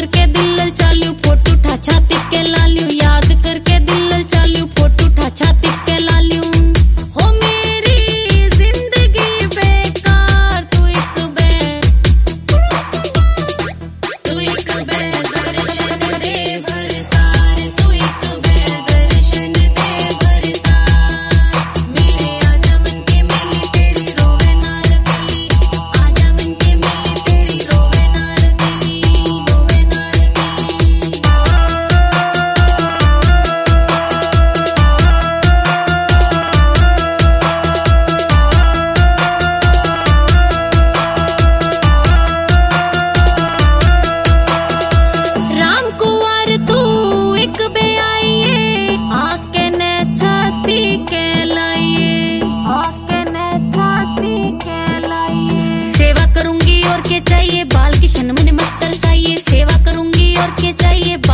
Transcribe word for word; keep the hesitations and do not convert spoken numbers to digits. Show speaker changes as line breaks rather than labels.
करके दिल ललचालियो, फोटो ठा छाती के लालियो, याद करके दिल ललचालियो, फोटो ठा छाती के लालियो। हो मेरी जिंदगी बेकार, तू एक बे तू एक बे दर्शन दे भरतार, तू एक बे दर्शन दे भरतार। मेरे आजा मन के मेली तेरी रोवे ना रगली, आजा मन के मेली तेरी रोवे ना रगली, रोवे ना रगली। राम कुंवर तू एक बे आइए, आके ने छाती के लाइए, आके ने छाती के लाइए। सेवा करूंगी और क्या चाहिए, बाल किशन मन मत तरसाइए, सेवा करूंगी और क्या चाहिए।